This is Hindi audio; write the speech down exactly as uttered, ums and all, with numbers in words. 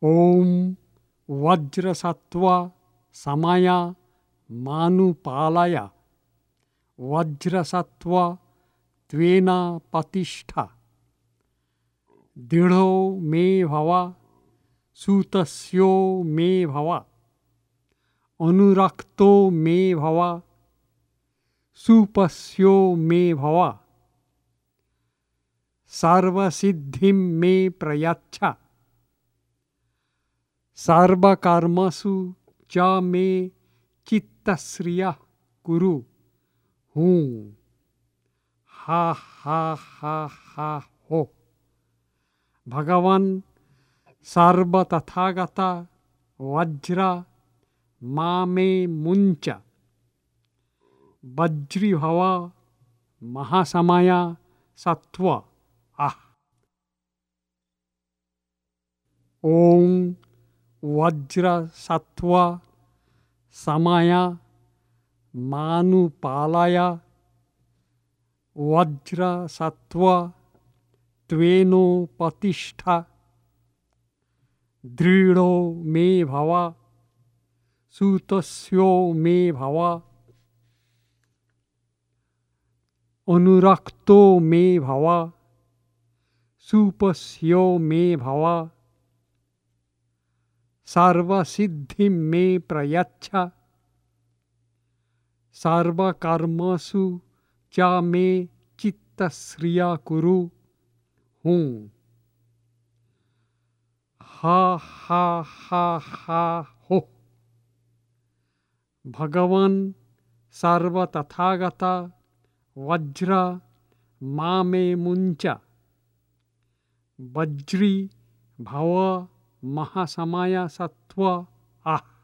ओम वज्रसत्व समय मानुपालय वज्रसत्व त्वेन प्रतिष्ठा दृढ़ो मे भव सूतस्यो मे भव अनुरक्तो मे भव सुपस्यो मे भव सर्वसिद्धिं मे प्रयच्छ सर्वकर्मसु च मे चित्तश्रियः कुरु। हूँ हा हा हा हा हो। भगवान सर्वतथागत वज्र मामे मुंच वज्रीभव महासमय सत्व आह। ओम वज्र सत्व समय मानुपालय वज्र सत्व त्वेनोपतिष्ठा दृढ़ो मे भव सूतस्यो मे भव अनुरक्तो मे भव सुपस्यो मे भव सर्वसिद्धिं मे प्रयच्छ सर्वकर्मसु च मे चित्तश्रियः कुरु। हूँ हा हा हा हा हो। भगवान सर्वतथागत वज्र मामे मुंच वज्री भव महासमय सत्व आह।